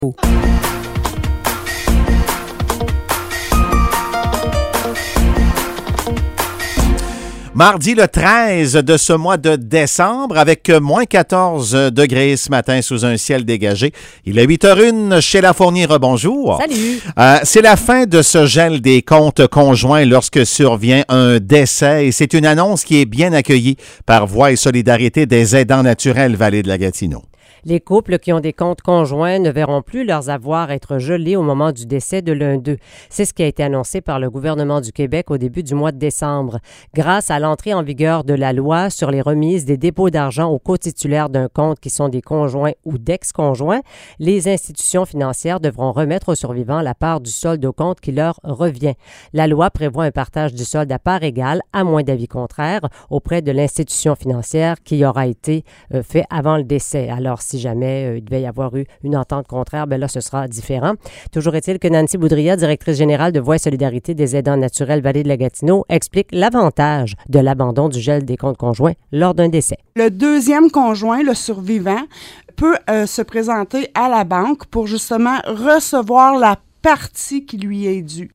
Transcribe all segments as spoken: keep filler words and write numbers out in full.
Mardi le treize de ce mois de décembre, avec moins quatorze degrés ce matin sous un ciel dégagé. Il est huit heures zéro un chez La Fournier. Rebonjour. Salut. Euh, c'est la fin de ce gel des comptes conjoints lorsque survient un décès et c'est une annonce qui est bien accueillie par Voix et Solidarité des aidants naturels Vallée de la Gatineau. Les couples qui ont des comptes conjoints ne verront plus leurs avoirs être gelés au moment du décès de l'un d'eux. C'est ce qui a été annoncé par le gouvernement du Québec au début du mois de décembre. Grâce à l'entrée en vigueur de la loi sur les remises des dépôts d'argent aux co-titulaires d'un compte qui sont des conjoints ou d'ex-conjoints, les institutions financières devront remettre aux survivants la part du solde au compte qui leur revient. La loi prévoit un partage du solde à part égale, à moins d'avis contraire, auprès de l'institution financière qui aura été euh, fait avant le décès. Alors, si jamais euh, il devait y avoir eu une entente contraire, bien là, ce sera différent. Toujours est-il que Nancy Boudria, directrice générale de Voix et Solidarité des aidants naturels Vallée de la Gatineau, explique l'avantage de l'abandon du gel des comptes conjoints lors d'un décès. Le deuxième conjoint, le survivant, peut euh, se présenter à la banque pour justement recevoir la partie qui lui est due.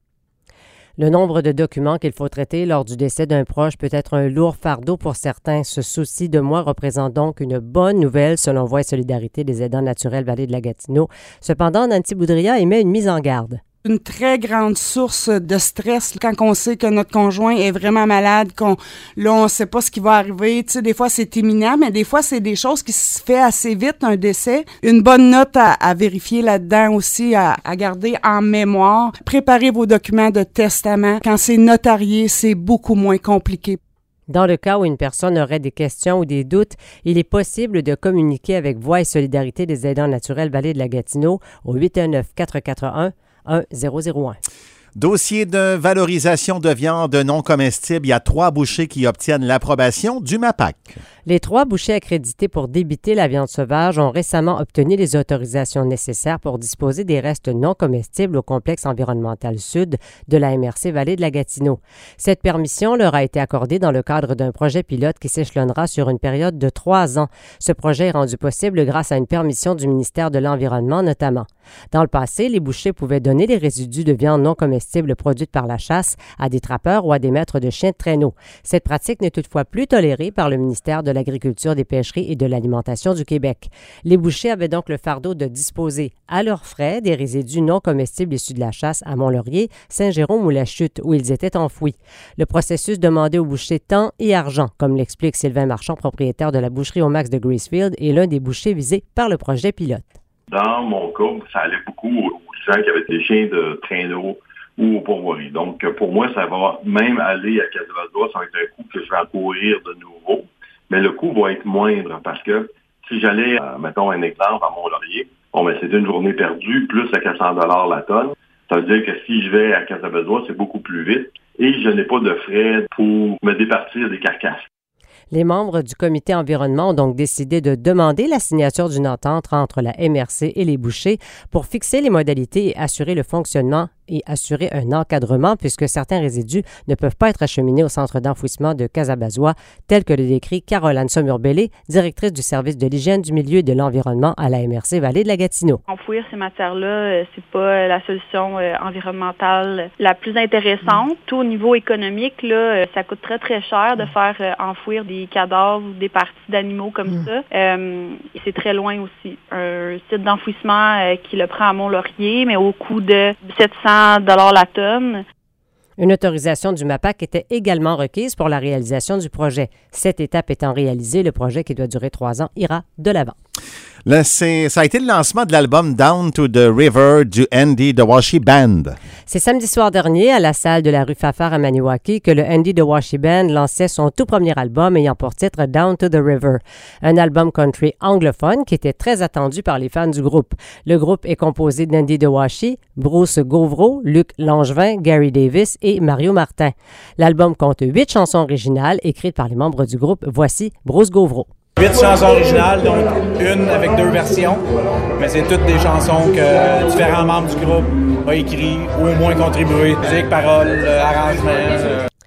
Le nombre de documents qu'il faut traiter lors du décès d'un proche peut être un lourd fardeau pour certains. Ce souci de moi représente donc une bonne nouvelle selon Voix et Solidarité des aidants naturels Vallée de la Gatineau. Cependant, Nancy Boudria émet une mise en garde. Une très grande source de stress quand on sait que notre conjoint est vraiment malade, qu'on là on sait pas ce qui va arriver. Tu sais, des fois c'est imminent, mais des fois c'est des choses qui se fait assez vite, un décès. Une bonne note à, à vérifier là-dedans aussi, à, à garder en mémoire. Préparez vos documents de testament. Quand c'est notarié, c'est beaucoup moins compliqué. Dans le cas où une personne aurait des questions ou des doutes, il est possible de communiquer avec Voix et Solidarité des aidants naturels Vallée de la Gatineau au huit un neuf, quatre quatre un, un zéro zéro un. Dossier de valorisation de viande non comestible. Il y a trois bouchers qui obtiennent l'approbation du MAPAC. Les trois bouchers accrédités pour débiter la viande sauvage ont récemment obtenu les autorisations nécessaires pour disposer des restes non comestibles au complexe environnemental sud de la M R C Vallée de la Gatineau. Cette permission leur a été accordée dans le cadre d'un projet pilote qui s'échelonnera sur une période de trois ans. Ce projet est rendu possible grâce à une permission du ministère de l'Environnement notamment. Dans le passé, les bouchers pouvaient donner les résidus de viande non comestible produite par la chasse à des trappeurs ou à des maîtres de chiens de traîneau. Cette pratique n'est toutefois plus tolérée par le ministère de l'Agriculture, des Pêcheries et de l'Alimentation du Québec. Les bouchers avaient donc le fardeau de disposer à leurs frais des résidus non comestibles issus de la chasse à Mont-Laurier, Saint-Jérôme ou La Chute, où ils étaient enfouis. Le processus demandait aux bouchers temps et argent, comme l'explique Sylvain Marchand, propriétaire de la boucherie au Max de Gracefield et l'un des bouchers visés par le projet pilote. Dans mon cas, ça allait beaucoup aux gens qui avaient des chiens de traîneau ou aux pourvoiries. Donc, pour moi, ça va même aller à Casablanca, ça va être un coût que je vais encourir de nouveau, mais le coût va être moindre parce que si j'allais, euh, mettons un exemple, à Mont-Laurier, bon, ben, c'est une journée perdue, plus à quatre cents dollars la tonne. Ça veut dire que si je vais à Casablanca, c'est beaucoup plus vite et je n'ai pas de frais pour me départir des carcasses. Les membres du comité environnement ont donc décidé de demander la signature d'une entente entre la M R C et les bouchers pour fixer les modalités et assurer le fonctionnement et assurer un encadrement puisque certains résidus ne peuvent pas être acheminés au centre d'enfouissement de Casabazois, tel que le décrit Caroline Sommurbellé, directrice du service de l'hygiène du milieu et de l'environnement à la M R C Vallée de la Gatineau. Enfouir ces matières-là, c'est pas la solution environnementale la plus intéressante. Tout au niveau économique, là, ça coûte très très cher de faire enfouir des cadavres ou des parties d'animaux comme mmh. ça. Euh, c'est très loin aussi. Un site d'enfouissement euh, qui le prend à Mont-Laurier, mais au coût de sept cents dollars la tonne. Une autorisation du MAPAC était également requise pour la réalisation du projet. Cette étape étant réalisée, le projet qui doit durer trois ans ira de l'avant. Là, c'est, ça a été le lancement de l'album Down to the River du Andy DeWashie Band. C'est samedi soir dernier, à la salle de la rue Fafard à Maniwaki, que le Andy DeWashie Band lançait son tout premier album ayant pour titre Down to the River. Un album country anglophone qui était très attendu par les fans du groupe. Le groupe est composé d'Andy DeWashie, Bruce Gauvreau, Luc Langevin, Gary Davis et Mario Martin. L'album compte huit chansons originales écrites par les membres du groupe. Voici Bruce Gauvreau. Huit chansons originales, donc une avec deux versions, mais c'est toutes des chansons que différents membres du groupe ont écrit ou au moins contribué. Musique, paroles, arrangements. Euh.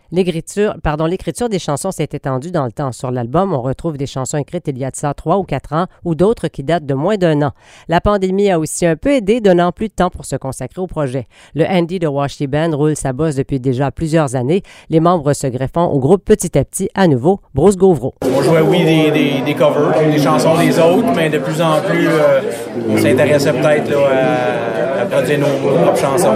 L'écriture, pardon, l'écriture des chansons s'est étendue dans le temps. Sur l'album, on retrouve des chansons écrites il y a de ça trois ou quatre ans ou d'autres qui datent de moins d'un an. La pandémie a aussi un peu aidé, donnant plus de temps pour se consacrer au projet. Le Andy de Washy Band roule sa bosse depuis déjà plusieurs années. Les membres se greffant au groupe petit à petit. À nouveau, Bruce Gauvreau. On jouait, oui, des, des, des covers, des chansons des autres, mais de plus en plus, euh, on s'intéressait peut-être là, à, à produire nos, nos propres chansons.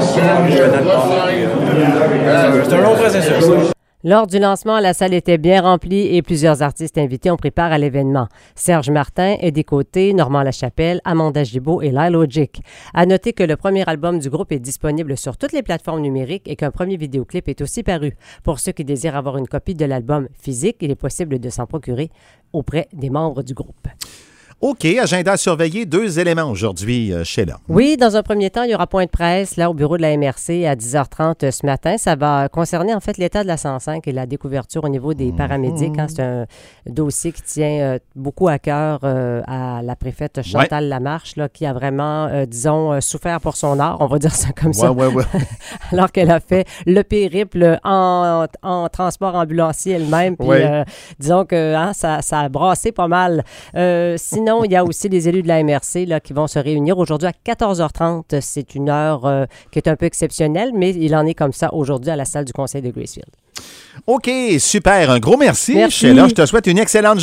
C'est un long processus. Lors du lancement, la salle était bien remplie et plusieurs artistes invités ont pris part à l'événement. Serge Martin, Eddie Côté, Normand Lachapelle, Amanda Gibault et Lyle Logic. À noter que le premier album du groupe est disponible sur toutes les plateformes numériques et qu'un premier vidéoclip est aussi paru. Pour ceux qui désirent avoir une copie de l'album physique, il est possible de s'en procurer auprès des membres du groupe. OK, agenda à surveiller, deux éléments aujourd'hui, euh, Sheila. Oui, dans un premier temps, il y aura point de presse là au bureau de la M R C à dix heures trente ce matin. Ça va concerner en fait l'état de la cent cinq et la découverture au niveau des paramédics. Hein. C'est un dossier qui tient euh, beaucoup à cœur euh, à la préfète Chantal ouais. Lamarche, là, qui a vraiment, euh, disons, euh, souffert pour son art, on va dire ça comme ouais, ça. Ouais, ouais. Alors qu'elle a fait le périple en, en transport ambulancier elle-même. Puis, ouais. euh, disons que hein, ça, ça a brassé pas mal. Euh, sinon, il y a aussi les élus de la M R C là, qui vont se réunir aujourd'hui à quatorze heures trente. C'est une heure euh, qui est un peu exceptionnelle, mais il en est comme ça aujourd'hui à la salle du conseil de Gracefield. OK, super. Un gros merci, merci. Sheila. Je te souhaite une excellente journée.